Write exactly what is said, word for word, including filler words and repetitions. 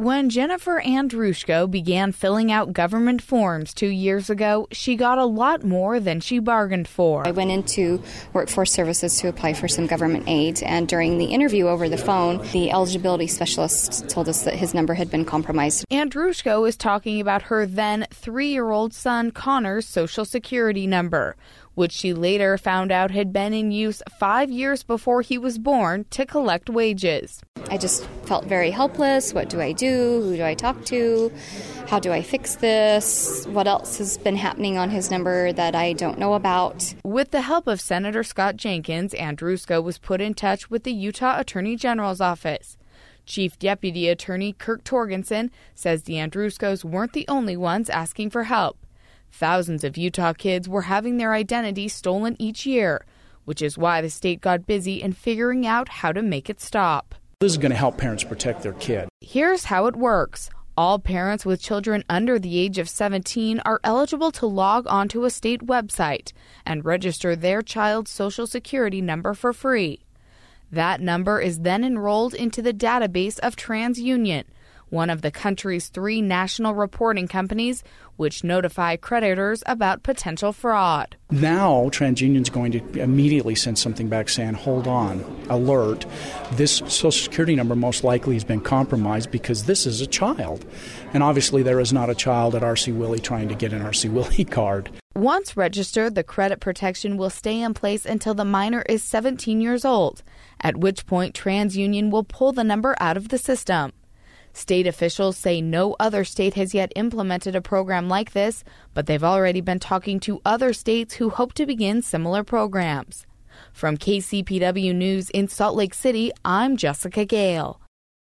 When Jennifer Andrushko began filling out government forms two years ago, she got a lot more than she bargained for. I went into Workforce Services to apply for some government aid, and during the interview over the phone, the eligibility specialist told us that his number had been compromised. Andrushko is talking about her then three-year-old son Connor's Social Security number, which she later found out had been in use five years before he was born to collect wages. I just felt very helpless. What do I do? Who do I talk to? How do I fix this? What else has been happening on his number that I don't know about? With the help of Senator Scott Jenkins, Andrushko was put in touch with the Utah Attorney General's office. Chief Deputy Attorney Kirk Torgensen says the Andrushkos weren't the only ones asking for help. Thousands of Utah kids were having their identities stolen each year, which is why the state got busy in figuring out how to make it stop. This is going to help parents protect their kid. Here's how it works. All parents with children under the age of seventeen are eligible to log onto a state website and register their child's Social Security number for free. That number is then enrolled into the database of TransUnion, one of the country's three national reporting companies, which notify creditors about potential fraud. Now, TransUnion is going to immediately send something back saying, hold on, alert, this Social Security number most likely has been compromised because this is a child. And obviously there is not a child at R C Willey trying to get an R C Willey card. Once registered, the credit protection will stay in place until the minor is seventeen years old, at which point TransUnion will pull the number out of the system. State officials say no other state has yet implemented a program like this, but they've already been talking to other states who hope to begin similar programs. From K C P W News in Salt Lake City, I'm Jessica Gale.